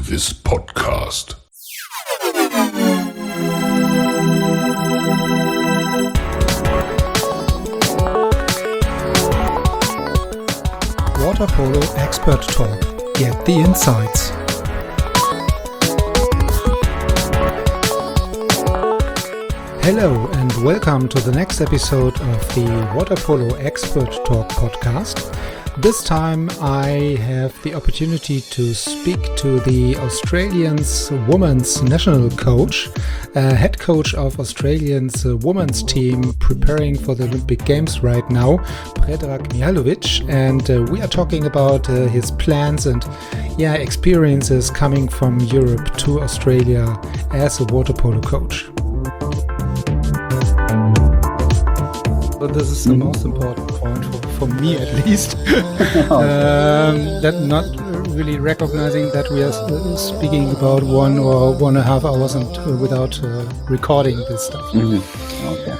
this podcast. Water Polo Expert Talk. Get the insights. Hello and welcome to the next episode of the Water Polo Expert Talk podcast. This time I have the opportunity to speak to the Australians women's national coach, head coach of Australians women's team preparing for the Olympic Games right now, Predrag Mihailovic, and we are talking about his plans and experiences coming from Europe to Australia as a water polo coach. But this is the most important point for me, at least. That not really recognizing that we are speaking about 1 or 1.5 hours and without recording this stuff. Okay.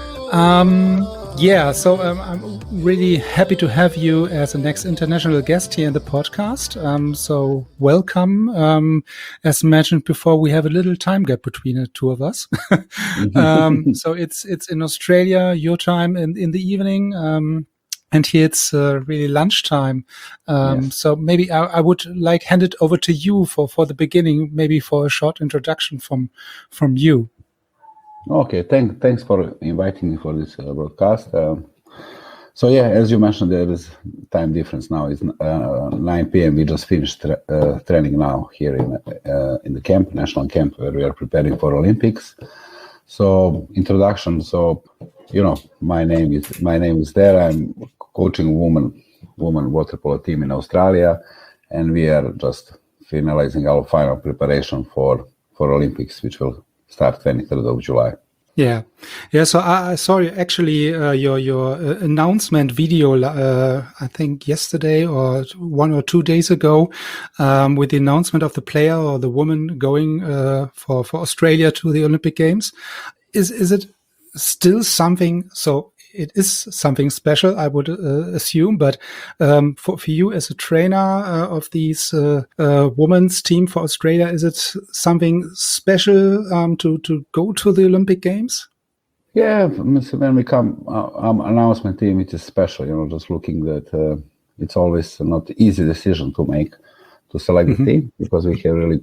So I'm really happy to have you as the next international guest here in the podcast. So welcome. As mentioned before, we have a little time gap between the two of us. So it's in Australia, your time in the evening. And here it's really lunchtime. Yes. So maybe I would like hand it over to you for the beginning, maybe for a short introduction from you. Okay, thanks for inviting me for this broadcast. As you mentioned, there is time difference now. It's 9 p.m. We just finished training now here in the camp, national camp, where we are preparing for Olympics. So introduction. So my name is there. I'm coaching women water polo team in Australia, and we are just finalizing our final preparation for Olympics, which will start 23rd of July. Yeah. So I saw actually your announcement video, I think yesterday or 1 or 2 days ago, with the announcement of the player or the woman going for Australia to the Olympic Games. Is it still something? So it is something special, I would assume. But for you as a trainer of these women's team for Australia, is it something special to go to the Olympic Games? Yeah, when we come announcement team, it is special. Just looking that it's always not easy decision to make to select the team, because we have really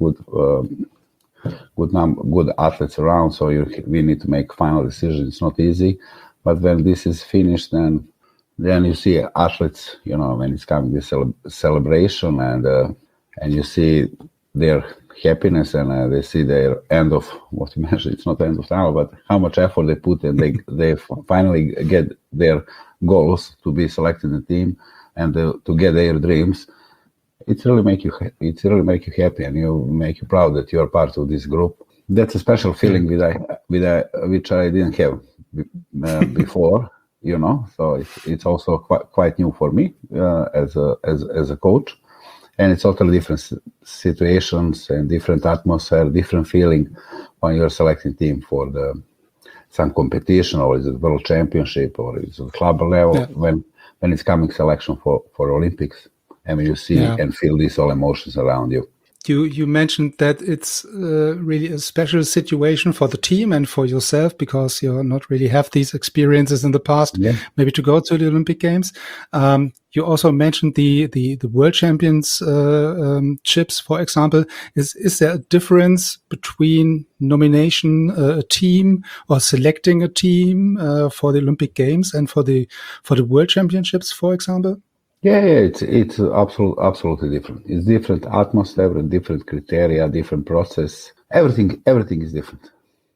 good athletes around. So we need to make final decisions. It's not easy. But when this is finished, then you see athletes, when it's coming this celebration, and you see their happiness, and they see their end of what you mentioned. It's not end of tunnel, but how much effort they put, and they finally get their goals to be selected in the team and to get their dreams. It really make you happy, and you make you proud that you are part of this group. That's a special feeling which I didn't have before, So it's also quite new for me as a coach, and it's totally different situations and different atmosphere, different feeling when you're selecting team for some competition, or is it world championship, or is it club level, when it's coming selection for Olympics, and when you see and feel these all emotions around you. You mentioned that it's really a special situation for the team and for yourself, because you not really have these experiences in the past, maybe to go to the Olympic Games. You also mentioned the World Championships, for example. Is there a difference between nomination a team or selecting a team for the Olympic Games and for the World Championships, for example? Yeah, it's absolutely different. It's different atmosphere, different criteria, different process. Everything is different.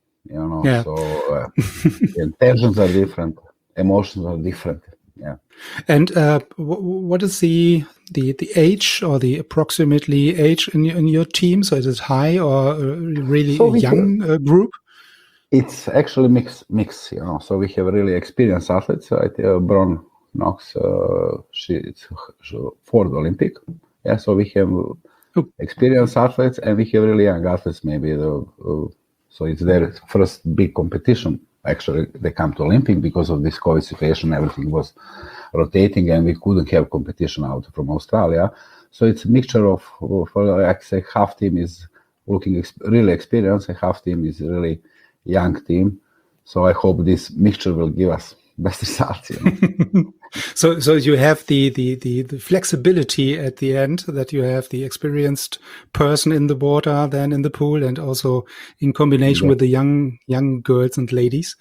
So intentions are different, emotions are different. Yeah. And what is the age, or the approximately age in your team? So is it high or really young group? It's actually mix. So we have really experienced athletes. Right? Bron Knox, she's for the Olympic. Yeah, so we have experienced athletes, and we have really young athletes. Maybe so it's their first big competition. Actually, they come to Olympic because of this COVID situation. Everything was rotating, and we couldn't have competition out from Australia. So it's a mixture of, for like say, half team is looking really experienced, and half team is really young team. So I hope this mixture will give us best results. So you have the flexibility at the end, that you have the experienced person in the water, then in the pool, and also in combination with the young girls and ladies.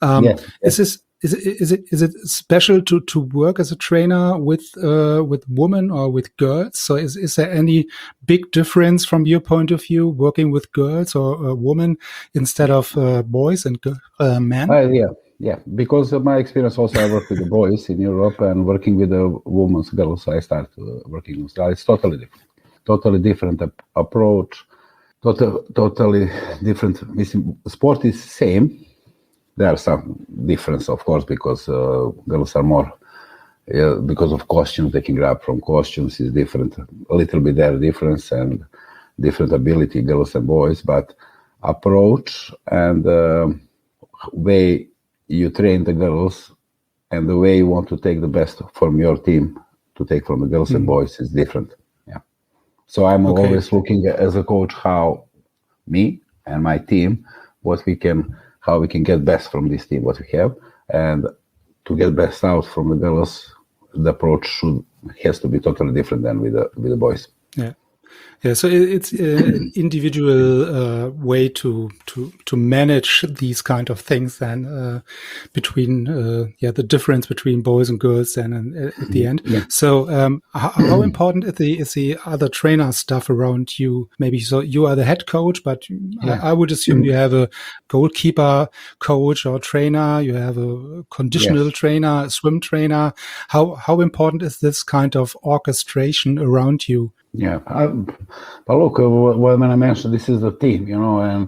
Is it special to work as a trainer with women or with girls? So is there any big difference from your point of view working with girls or women instead of boys and men? Yeah, because of my experience also, I work with the boys in Europe, and working with the women's girls, I started working in Australia. It's totally different approach, totally different. Sport is same. There are some difference, of course, because girls are more, because of costumes, they can grab from costumes is different, a little bit there difference and different ability, girls and boys, but approach and way you train the girls and the way you want to take the best from your team to take from the girls and boys is different. Yeah. So I'm always looking as a coach how me and my team, how we can get best from this team, what we have, and to get best out from the girls, the approach has to be totally different than with the boys. Yeah, so it's an individual way to manage these kind of things, then between the difference between boys and girls, then at the end. Yeah. So how important is the other trainer stuff around you? Maybe so you are the head coach, but I would assume you have a goalkeeper coach or trainer. You have a conditional trainer, a swim trainer. How important is this kind of orchestration around you? Yeah, but look, when I mentioned this is the team, and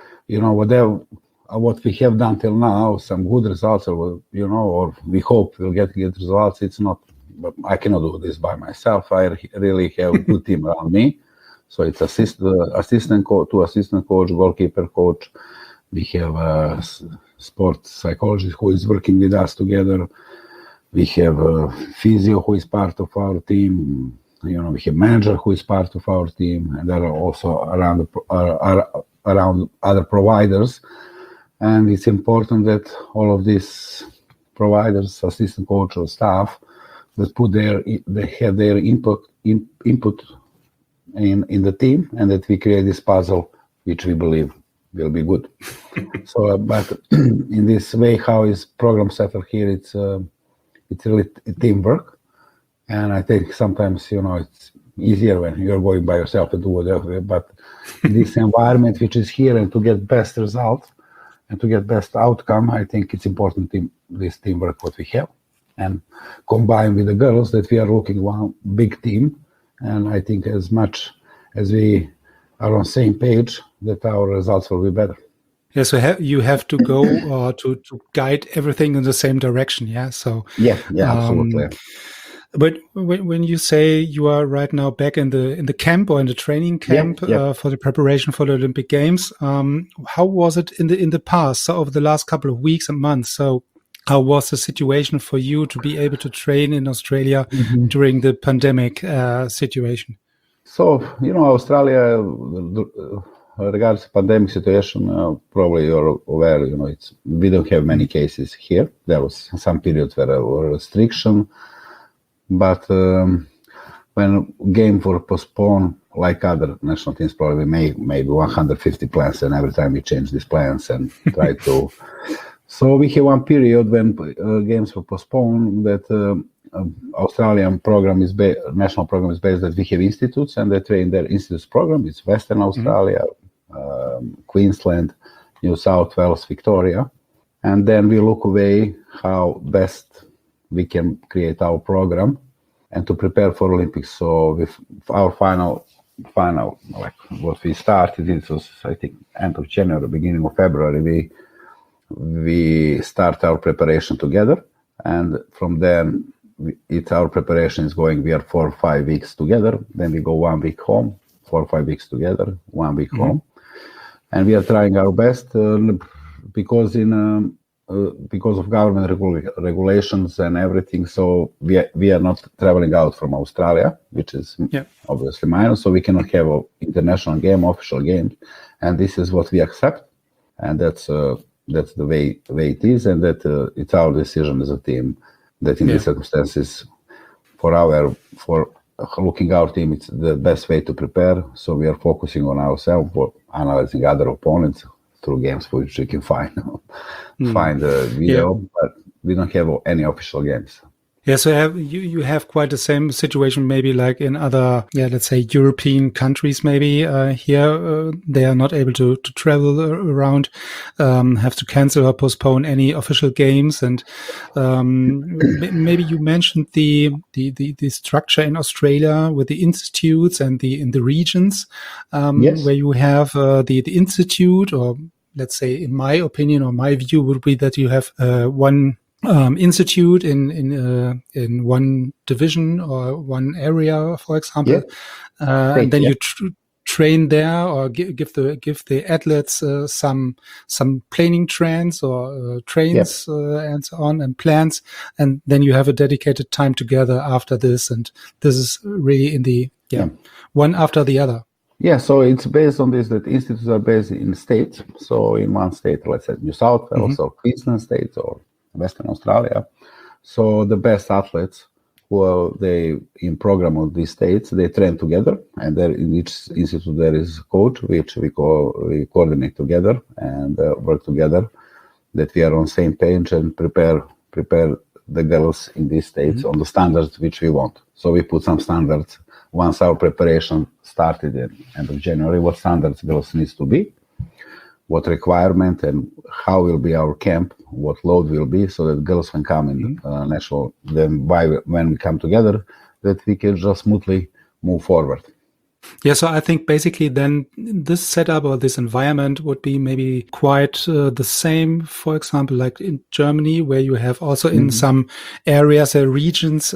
what we have done till now, some good results, or we hope we'll get good results. It's not, but I cannot do this by myself. I really have a good team around me. So it's assistant coach, goalkeeper coach. We have a sports psychologist who is working with us together. We have a physio who is part of our team. We have manager who is part of our team, and there are also around other providers. And it's important that all of these providers, assistant coach or staff, that they have their input in the team, and that we create this puzzle, which we believe will be good. So, but in this way, how is program settled here? It's really teamwork. And I think sometimes, it's easier when you're going by yourself to do whatever. But this environment which is here, and to get best result and to get best outcome, I think it's important this teamwork what we have. And combined with the girls, that we are looking one big team. And I think as much as we are on the same page, that our results will be better. Yeah, so you have to go to guide everything in the same direction. Yeah, so yeah, absolutely. But when you say you are right now back in the camp or in the training camp for the preparation for the Olympic Games, how was it in the past? So over the last couple of weeks and months, so how was the situation for you to be able to train in Australia during the pandemic situation? So Australia, regards to pandemic situation, probably you're aware. We don't have many cases here. There was some periods where there were restriction. But when games were postponed, like other national teams, probably made 150 plans, and every time we change these plans and try to. So we have one period when games were postponed that Australian program national program is based that we have institutes, and they train their institutes program. It's Western Australia, Queensland, New South Wales, Victoria, and then we look away how best we can create our program and to prepare for Olympics. So with our final, like what we started, it was, I think, end of January, beginning of February, we start our preparation together. And from then, our preparation is going, we are 4 or 5 weeks together. Then we go 1 week home, 4 or 5 weeks together, 1 week home. And we are trying our best because in because of government regulations and everything, so we are not traveling out from Australia, which is obviously minus, so we cannot have an international game, official game, and this is what we accept, and that's the way it is, and that it's our decision as a team that in these circumstances, for looking our team, it's the best way to prepare. So we are focusing on ourselves, analyzing other opponents through games for which we can find video, but we don't have any official games. Yeah, so you have quite the same situation, maybe like in other, let's say European countries. Maybe here they are not able to travel around, have to cancel or postpone any official games. And maybe you mentioned the structure in Australia with the institutes and in the regions, where you have the institute, or let's say, in my opinion or my view would be that you have one institute in one division or one area, for example, and then you train there, or give the athletes some planning trends or trains and so on, and plans, and then you have a dedicated time together after this, and this is really in the one after the other. Yeah, so it's based on this, that institutes are based in states. So in one state, let's say New South Wales or Queensland State or Western Australia. So the best athletes who are in program of these states, they train together, and there in each institute there is a coach which we coordinate together and work together, that we are on same page and prepare the girls in these states on the standards which we want. So we put some standards once our preparation started at end of January, what standards girls needs to be, what requirement and how will be our camp, what load will be, so that girls can come in national. Then when we come together, that we can just smoothly move forward. Yeah, so I think basically then this setup or this environment would be maybe quite the same, for example, like in Germany, where you have also in some areas or regions,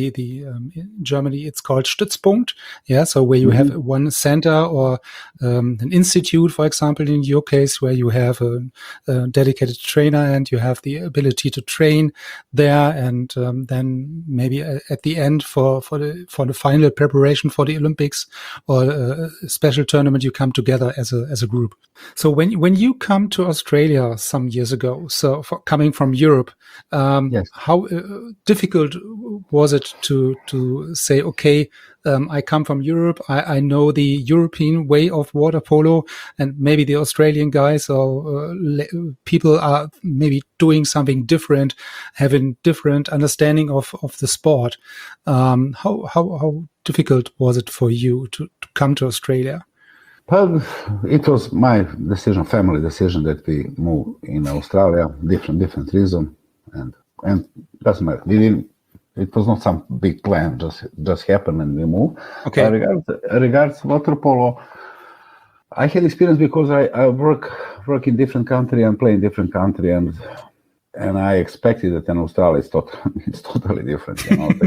in Germany, it's called Stützpunkt. Yeah, so where you have one center or an institute, for example, in your case, where you have a dedicated trainer and you have the ability to train there, and then maybe at the end for the final preparation for the Olympics or a special tournament, you come together as a group. So when you come to Australia some years ago, so coming from Europe, how difficult was it to say, okay, I come from Europe, I know the European way of water polo, and maybe the Australian guys or people are maybe doing something different, having different understanding of the sport. How difficult was it for you to come to Australia? Well, it was my decision, family decision, that we move in Australia. Different reason, and doesn't matter. It was not some big plan. Just happened and we moved. Okay. Regards water polo, I had experience because I work in different country and play in different country, and I expected that in Australia it's totally different.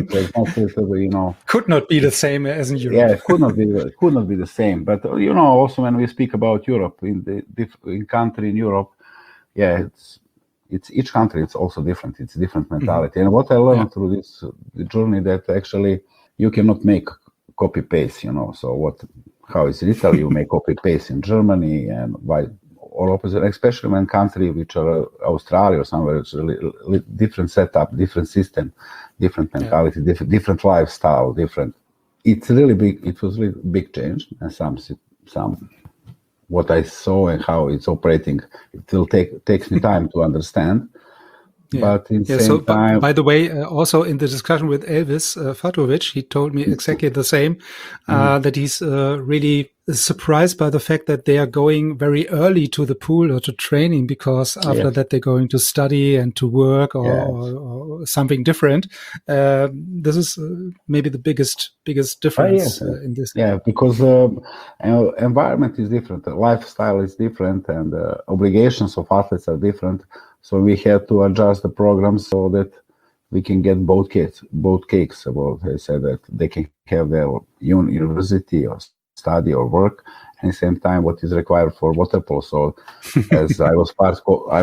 Could not be the same as in Europe. Yeah, it could not be the same. But also when we speak about Europe, in country in Europe, it's each country. It's also different. It's different mentality. And what I learned through this journey, that actually you cannot make copy paste. So how is it in Italy? You make copy paste in Germany, and why? Or opposite, especially when country which are Australia or somewhere, it's really different setup, different system, different mentality, different lifestyle, different. It's really big. It was really big change, and some what I saw and how it's operating. It will takes me time to understand. But in the same time, by the way, also in the discussion with Elvis Fatovic, he told me exactly the same, that he's really surprised by the fact that they are going very early to the pool or to training, because after that they're going to study and to work or something different. This is maybe the biggest difference in this. Yeah, because environment is different, the lifestyle is different, and obligations of athletes are different. So we had to adjust the program so that we can get both cakes. About, I said, that they can have their university or study or work, and at the same time what is required for water polo. So as I was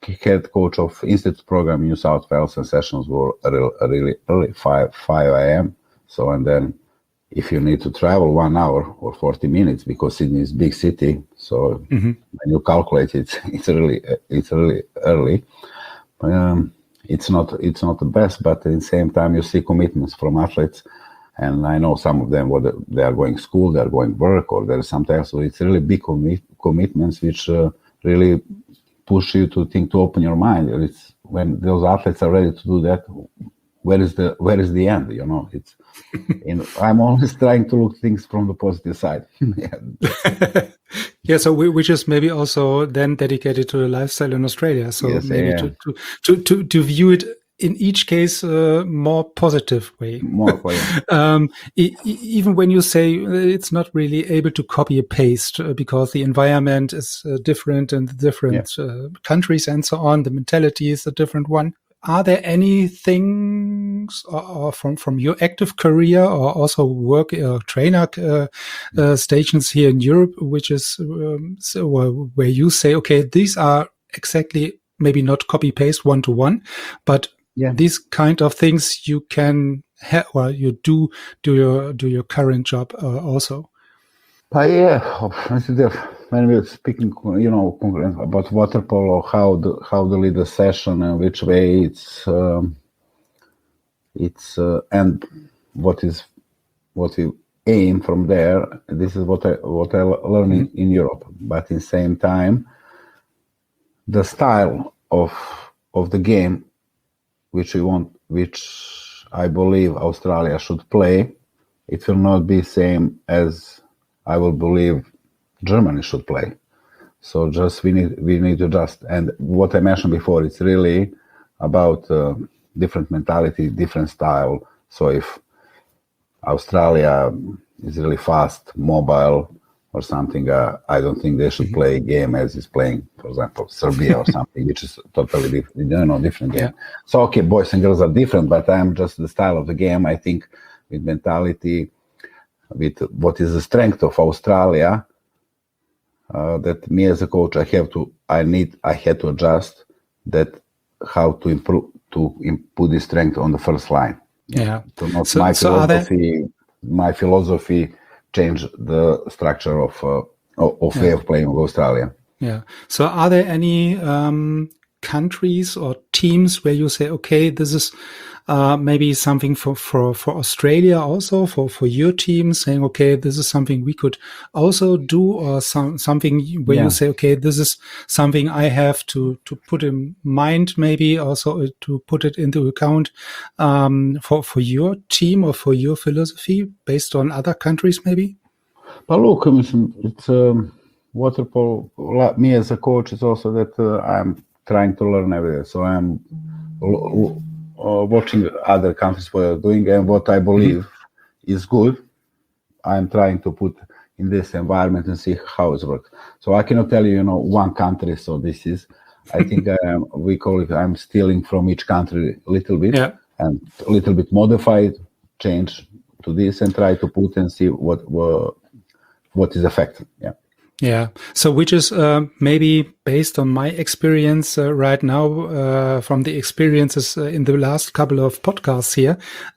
head coach of Institute program in New South Wales, and sessions were really early, 5 a.m. So, and then if you need to travel 1 hour or 40 minutes, because Sydney is big city, so when you calculate it, it's really early. It's not the best, but at the same time you see commitments from athletes, and I know some of them, whether they are going school, they are going work, or there is sometimes, so it's really big commitments which really push you to think, to open your mind. It's when those athletes are ready to do that, where is the end? You know, it's. I'm always trying to look things from the positive side. Yeah, so which is maybe also then dedicated to the lifestyle in Australia. So yes, maybe to view it in each case more positive way. Even when you say it's not really able to copy and paste because the environment is different in the different countries and so on. The mentality is a different one. Are there any things or from your active career or also work trainer stations here in Europe, which is where you say, okay, these are exactly maybe not copy paste 1-to-1, but these kind of things you can or you do your current job also? When we're speaking, you know, about water polo, how the lead the session and which way it's and what we aim from there. This is what I learned in Europe. But in the same time, the style of the game which I believe Australia should play, it will not be same as I will believe Germany should play. So just we need to adjust. And what I mentioned before, it's really about different mentality, different style. So if Australia is really fast, mobile or something, I don't think they should play a game as is playing, for example, Serbia or something, which is totally different game. Yeah. So okay, boys and girls are different, but I'm just the style of the game. I think with mentality, with what is the strength of Australia, that me as a coach, I had to adjust that how to improve, to put the strength on the first line. Yeah. So not my philosophy change the structure of way of playing of Australia. Yeah. So are there any countries or teams where you say, okay, this is maybe something for Australia also, for your team, saying, okay, this is something we could also do, or something where you say, okay, this is something I have to put in mind, maybe also to put it into account for your team or for your philosophy based on other countries maybe? But look, it's water polo. Me as a coach is also that I'm trying to learn every day. So I'm watching other countries what they're doing, and what I believe is good, I'm trying to put in this environment and see how it works. So I cannot tell you, one country. So this is, I think we call it, I'm stealing from each country a little bit and a little bit modified, change to this and try to put and see what is effective. Yeah. Yeah. So which is maybe based on my experience right now, from the experiences in the last couple of podcasts here,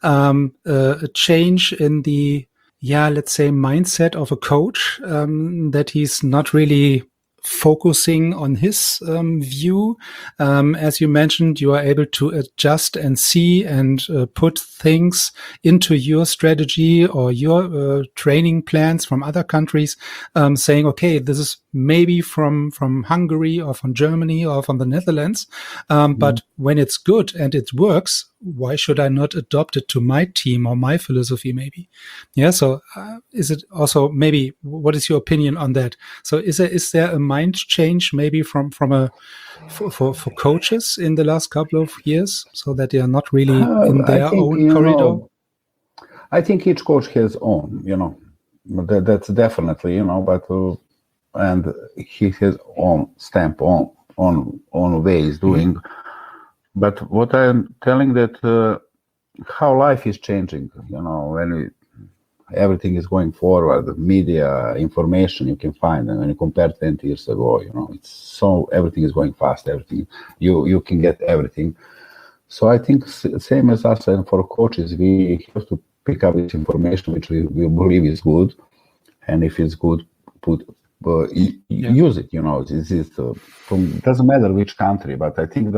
a change in the, let's say, mindset of a coach, that he's not really focusing on his view. As you mentioned, you are able to adjust and see and put things into your strategy or your training plans from other countries, saying, okay, this is maybe from Hungary or from Germany or from the Netherlands. But when it's good and it works, why should I not adopt it to my team or my philosophy maybe? Yeah. So is it also maybe, what is your opinion on that? So is there a mind change maybe for coaches in the last couple of years, so that they are not really in their own corridor? I think each coach has own, that's definitely, but and he has own stamp on ways doing. But what I'm telling that how life is changing, when everything is going forward. The media, information you can find, and when you compare 20 years ago, it's so everything is going fast. Everything you can get everything. So I think same as us and for coaches, we have to pick up this information which we believe is good, and if it's good, use it. It doesn't matter which country, but I think the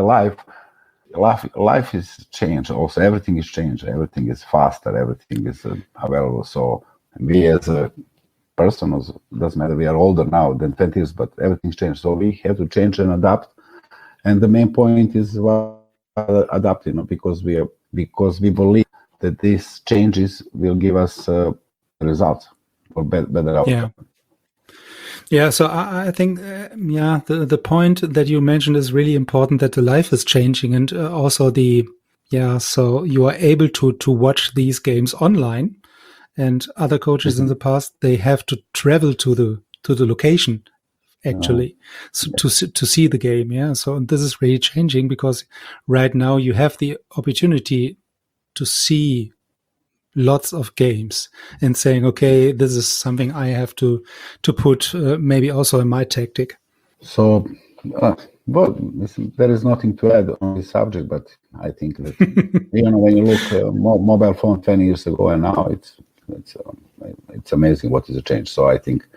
life is changed. Also, everything is changed. Everything is faster. Everything is available. So we as a person, doesn't matter. We are older now than 20 years, but everything's changed. So we have to change and adapt. And the main point is adapt. Because we believe that these changes will give us results or better outcome. Yeah, so I think, the point that you mentioned is really important, that the life is changing, and also so you are able to watch these games online, and other coaches in the past, they have to travel to the location, actually, to see the game. Yeah, so this is really changing, because right now you have the opportunity to see lots of games and saying, okay, this is something I have to put maybe also in my tactic. So, there is nothing to add on this subject, but I think that when you look mobile phone 20 years ago and now, it's amazing what is the change. So I think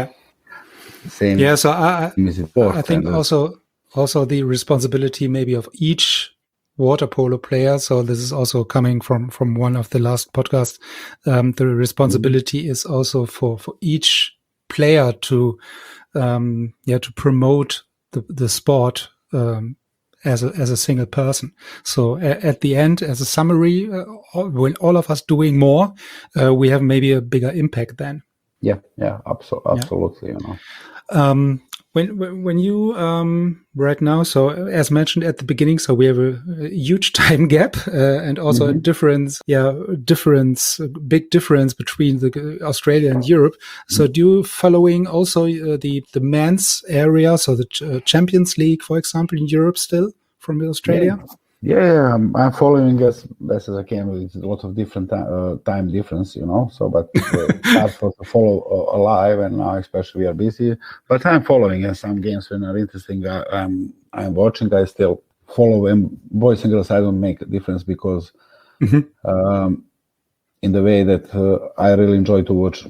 same. Yeah, so I think also the responsibility maybe of each water polo player. So this is also coming from one of the last podcasts. The responsibility is also for each player to promote the sport as a single person. So at the end, as a summary, when all of us doing more, we have maybe a bigger impact then. Yeah, absolutely. When you right now, so as mentioned at the beginning, so we have a huge time gap and also a big difference between Australia and Europe. So do you following also the men's area, so the Champions League, for example, in Europe still from Australia? Yeah, I'm following as best as I can. It's a lot of different time difference, So, but it's hard to follow live, and now especially we are busy. But I'm following, and some games when are interesting. I'm watching. I still follow, and boys and girls, I don't make a difference because in the way that I really enjoy to watch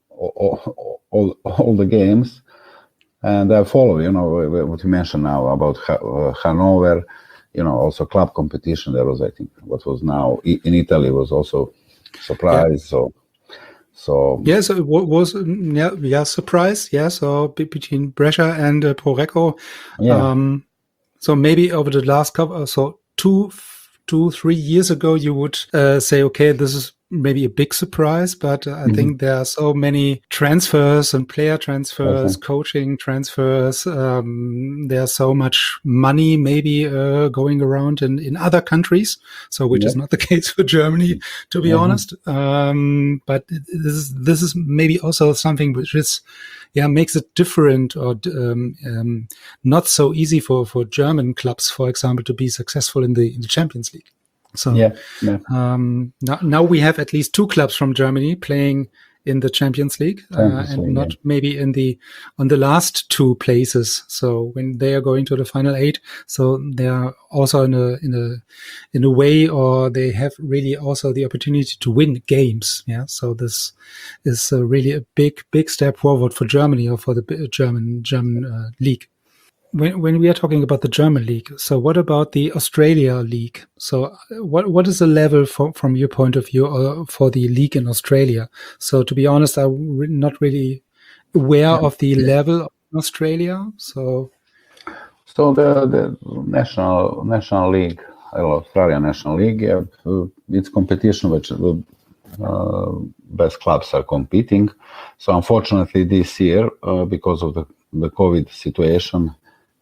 all the games, and I follow. What you mentioned now about Hanover. Also club competition. There was, I think, what was now in Italy was also surprise. So yeah, so it was surprise. Yeah, so between Brescia and Prorecco. Yeah. So maybe over the last couple, so 2-3 years ago, you would say, okay, this is maybe a big surprise, but I think there are so many transfers and player transfers, coaching transfers. There's so much money maybe going around in other countries, so which is not the case for Germany, to be honest. But this is maybe also something which is makes it different or not so easy for German clubs, for example, to be successful in the Champions League. So now we have at least 2 clubs from Germany playing in the Champions League, and not maybe on the last 2 places. So when they are going to the final 8, so they are also in a way, or they have really also the opportunity to win games. Yeah. So this is really a big step forward for Germany, or for the German league. When we are talking about the German league, so what about the Australia league? So what is the level from your point of view for the league in Australia? So to be honest, I'm not really aware of the level of Australia. So the national league, Australian National League, it's competition which the best clubs are competing. So unfortunately this year, because of the COVID situation,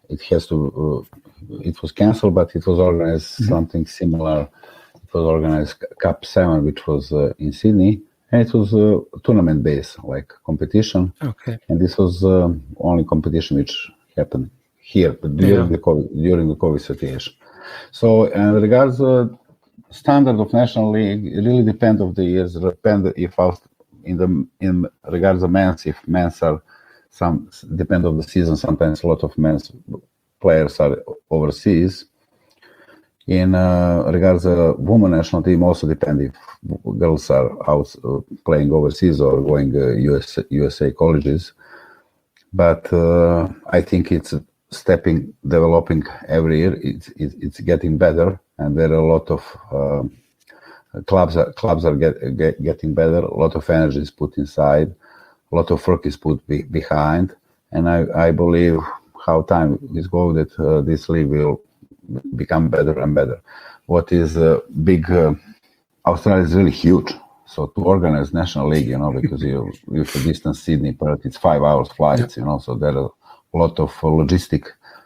it was cancelled, but it was organized something similar. It was organized Cup 7, which was in Sydney, and it was tournament-based, like competition. Okay. And this was only competition which happened here, but during the COVID situation. So, in regards standard of National League, it really depends of the years. Depend if in regards of men's, if men's are some depend on the season, sometimes a lot of men's players are overseas. In regards of women national team, also depend if girls are out playing overseas or going USA colleges. But I think it's developing every year. It's getting better, and there are a lot of clubs are getting better. A lot of energy is put inside. A lot of work is put behind, and I believe how time is going that this league will become better and better. What is big? Australia is really huge, so to organize national league, because if the distance Sydney, Perth, it's 5 hours flights, so there are a lot of logistic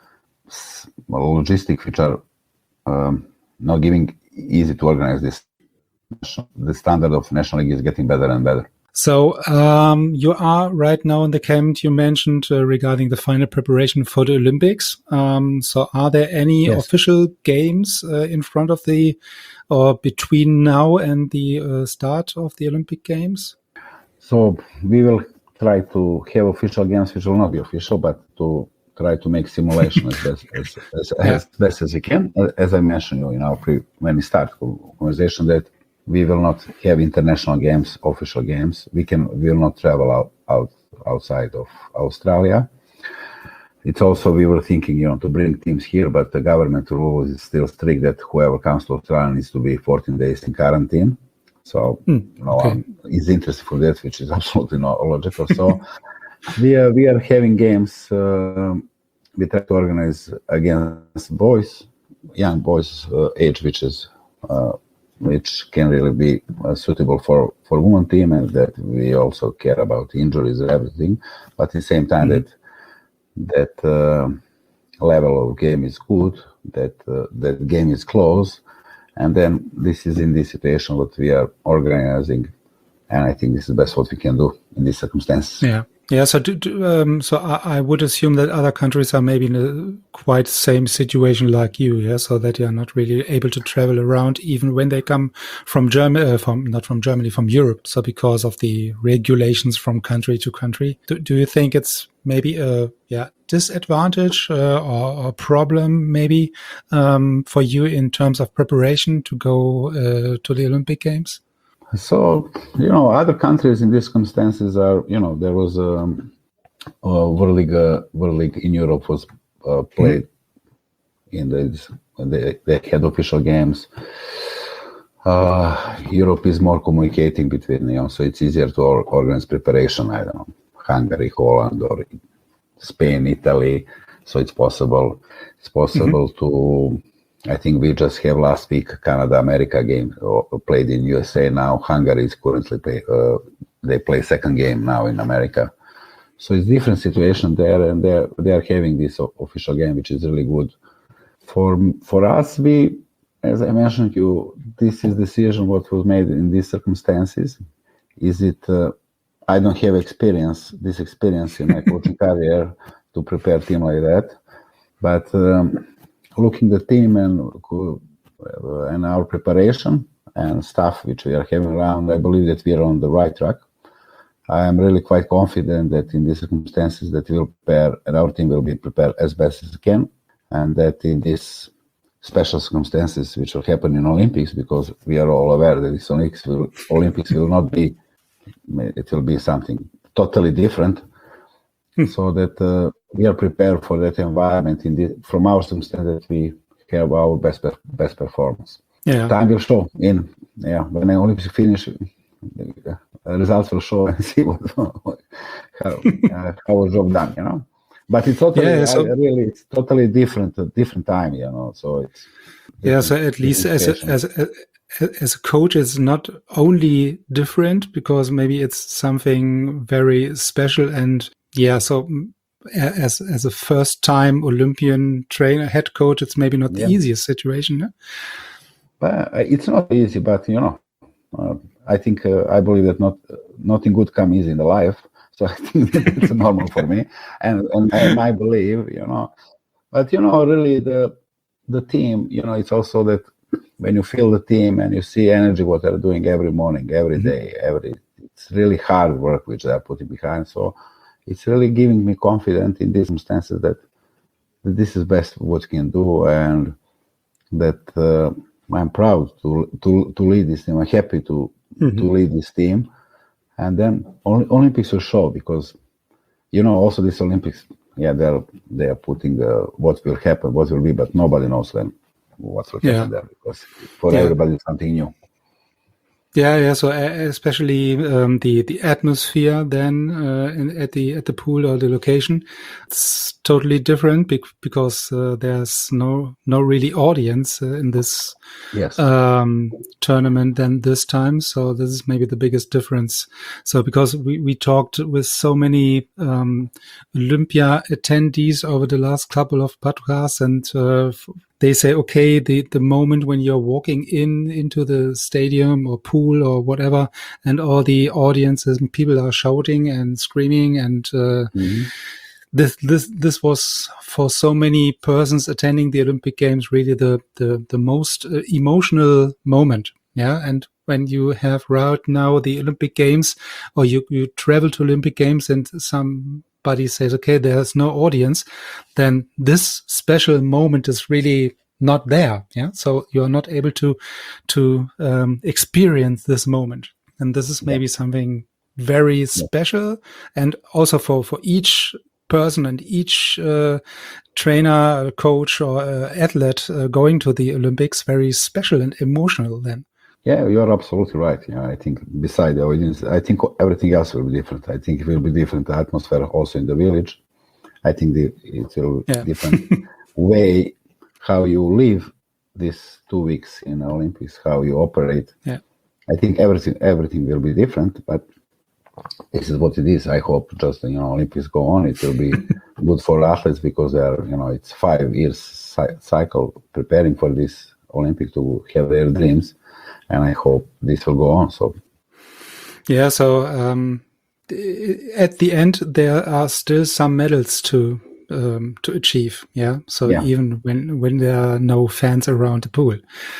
which are not giving easy to organize this. The standard of national league is getting better and better. So you are right now in the camp you mentioned regarding the final preparation for the Olympics. So are there any official games in front of or between now and the start of the Olympic Games? So we will try to have official games, which will not be official, but to try to make simulation as best as we can. As I mentioned, when we start conversation, that we will not have international games, official games. We will not travel outside of Australia. It's also, we were thinking, to bring teams here, but the government rule is still strict that whoever comes to Australia needs to be 14 days in quarantine. So, is interested for that, which is absolutely not logical. So, we are having games. We try to organize against young boys age, which can really be suitable for women team, and that we also care about injuries and everything. But at the same time, that level of game is good, that game is close, and then this is in this situation what we are organizing, and I think this is the best what we can do in these circumstances. Yeah. So, so I would assume that other countries are maybe in a quite same situation like you, so that you are not really able to travel around, even when they come from Germany, from Europe. So, because of the regulations from country to country, do you think it's maybe a disadvantage or a problem maybe for you in terms of preparation to go to the Olympic Games? So, other countries in these circumstances are, there was a World League in Europe was played in they had official games. Europe is more communicating between, so it's easier to organize preparation. I don't know, Hungary, Holland, or Spain, Italy. So it's possible. It's possible to. I think we just have last week Canada-America game played in USA now. Hungary is currently they play second game now in America. So it's different situation there, and they are having this official game, which is really good. For us, as I mentioned this is decision what was made in these circumstances. Is it? I don't have this experience in my coaching career to prepare a team like that, but. Looking the team and our preparation and stuff which we are having around, I believe that we are on the right track. I am really quite confident that in these circumstances that we will prepare and our team will be prepared as best as it can, and that in these special circumstances which will happen in Olympics, because we are all aware that this Olympics will not be, it will be something totally different. So that we are prepared for that environment from our circumstance that we have our best performance. Time will show when the Olympics finish, results will show and see how our job done, But it's totally it's totally different time, So it's so at least as a coach, it's not only different because maybe it's something very special and. So as a first-time Olympian trainer, head coach, it's maybe not the easiest situation. No? But it's not easy, but I think I believe that nothing good comes easy in the life. So I think it's normal for me, and I believe, But really the team, it's also that when you feel the team and you see energy what they're doing every morning, every day, it's really hard work which they are putting behind. So it's really giving me confidence in these circumstances that this is best what we can do, and that I'm proud to lead this team. I'm happy to lead this team, and then Olympics will show, because also this Olympics, they are putting what will happen, what will be, but nobody knows then what will happen there, because for everybody it's something new. Yeah. So especially the atmosphere then at the pool or the location, it's totally different because there's no really audience in this tournament than this time. So this is maybe the biggest difference. So because we talked with so many Olympia attendees over the last couple of podcasts, and they say, okay, the moment when you're walking into the stadium or pool or whatever, and all the audiences and people are shouting and screaming, and this was for so many persons attending the Olympic Games really the most emotional moment. Yeah, and when you have right now the Olympic Games, or you travel to Olympic Games and somebody says, okay, there's no audience, then this special moment is really not there. Yeah. So you're not able to experience this moment. And this is maybe something very special. And also for each person and each trainer, coach, or athlete going to the Olympics, very special and emotional then. Yeah, you're absolutely right. I think beside the audience, I think everything else will be different. I think it will be different atmosphere also in the village. I think it will be different way how you live these 2 weeks in the Olympics, how you operate. Yeah. I think everything will be different, but this is what it is. I hope just Olympics go on. It will be good for athletes, because they are it's 5 years cycle preparing for this Olympic to have their dreams. And I hope this will go on. So, so at the end, there are still some medals to achieve. Yeah. So even when there are no fans around the pool,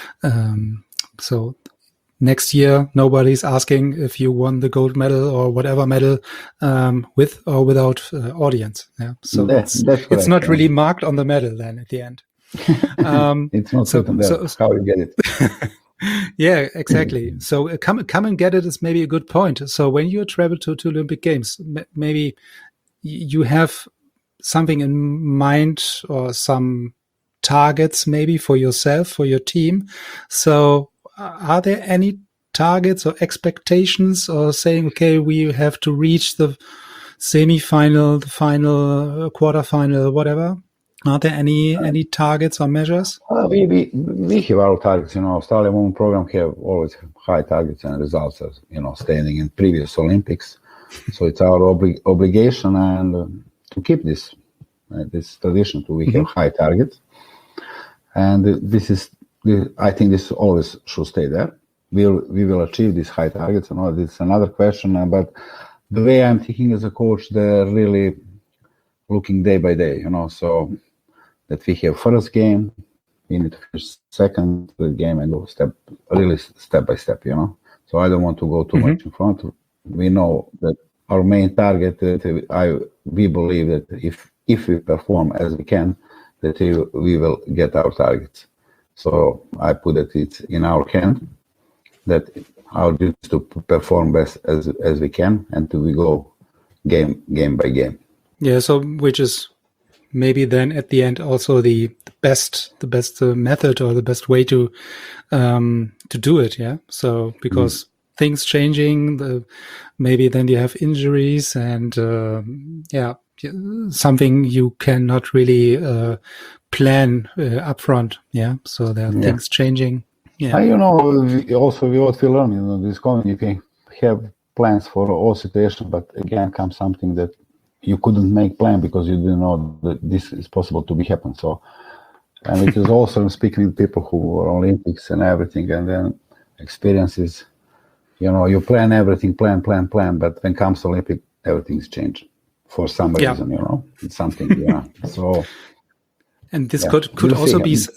so next year nobody's asking if you won the gold medal or whatever medal with or without audience. Yeah. So it's not really marked on the medal then at the end. It's not certain how you get it. Yeah, exactly. So come and get it is maybe a good point. So when you travel to Olympic Games, maybe you have something in mind or some targets maybe for yourself, for your team. So are there any targets or expectations, or saying, okay, we have to reach the semi-final, the final, quarterfinal, whatever? Are there any targets or measures? We have our targets. Australian Women Program have always high targets and results, as standing in previous Olympics. So it's our obligation and to keep this tradition. We have high targets, and I think this always should stay there. We will achieve these high targets. This is another question, but the way I'm thinking as a coach, they're really looking day by day. So that we have first game, we need to finish second game and go step by step, So I don't want to go too much in front. We know that our main target, we believe that if we perform as we can, that we will get our targets. So I put that it's in our hand, that our duty is to perform best as we can, and we go game by game. Yeah, so which is maybe then at the end also the best method or the best way to do it. Yeah. So because things changing, maybe then you have injuries and something you cannot really plan upfront. Yeah. So there are things changing. Yeah. Also what we learn in this community, have plans for all situations, but again comes something that you couldn't make plan because you didn't know that this is possible to be happen. So, and it is also speaking with people who are Olympics and everything, and then experiences, you plan everything, plan, but when comes Olympic, everything's changed for some reason, it's something, So. And this could also be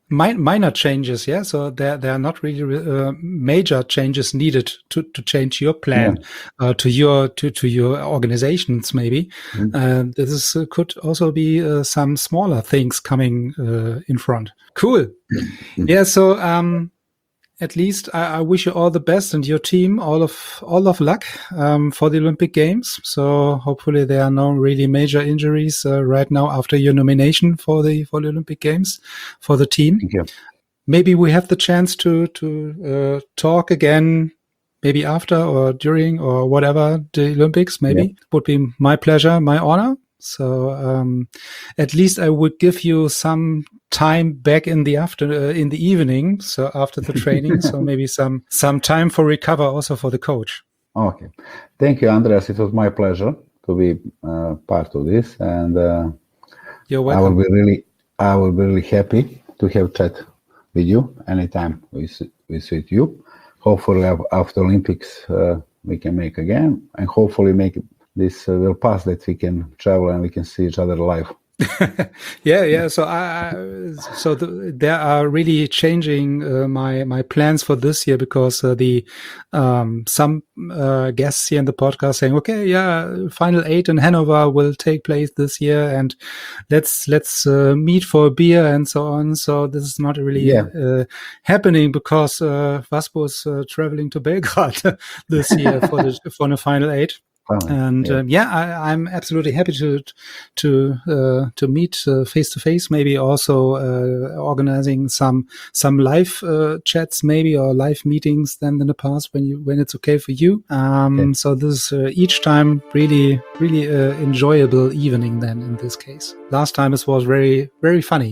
minor changes, yeah. So there are not really major changes needed to change your plan to your organizations. Maybe this could also be some smaller things coming in front. Cool. Yeah. So at least I wish you all the best and your team all of luck for the Olympic Games. So hopefully there are no really major injuries right now after your nomination for the Olympic Games for the team. Thank you. Maybe we have the chance to talk again, maybe after or during or whatever the Olympics. Maybe it would be my pleasure, my honor. So at least I would give you some time back in the in the evening. So after the training, so maybe some time for recover also for the coach. Okay, thank you, Andreas. It was my pleasure to be part of this, and you're welcome. I will be really happy to have chat with you anytime we suit you. Hopefully after Olympics we can make again, and hopefully make this will pass that we can travel and we can see each other live. Yeah. So there are really changing my plans for this year because some guests here in the podcast saying, okay, Final 8 in Hanover will take place this year, and let's meet for a beer and so on. So this is not really happening because Vaspo is traveling to Belgrade this year for the Final 8. And I'm absolutely happy to meet face to face. Maybe also organizing some live chats, maybe, or live meetings than in the past when it's okay for you. So this is each time really enjoyable evening. Then in this case, last time it was very very funny.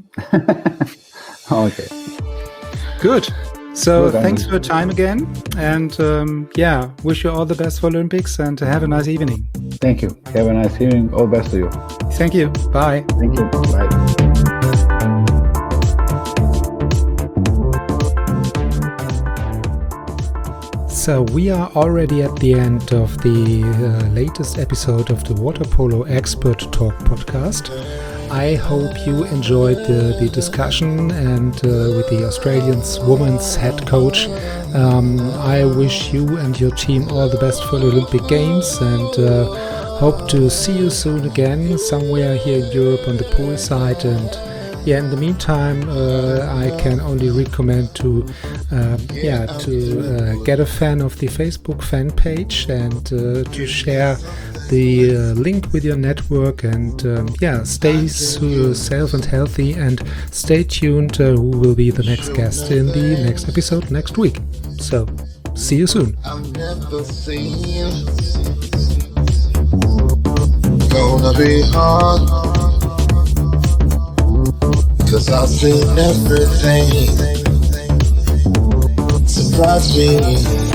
Okay, good. So thanks for your time again, and wish you all the best for Olympics, and have a nice evening. Thank you. Have a nice evening. All the best to you. Thank you. Bye. Thank you. Bye. So we are already at the end of the latest episode of the Water Polo Expert Talk podcast. I hope you enjoyed the discussion and with the Australian women's head coach. I wish you and your team all the best for the Olympic Games, and hope to see you soon again somewhere here in Europe on the poolside. And in the meantime, I can only recommend to get a fan of the Facebook fan page and to share the link with your network, and stay safe and healthy, and stay tuned who will be the next guest in the next episode next week. So see you soon. I've never seen gonna be hard, 'cause I've seen everything. Surprise me.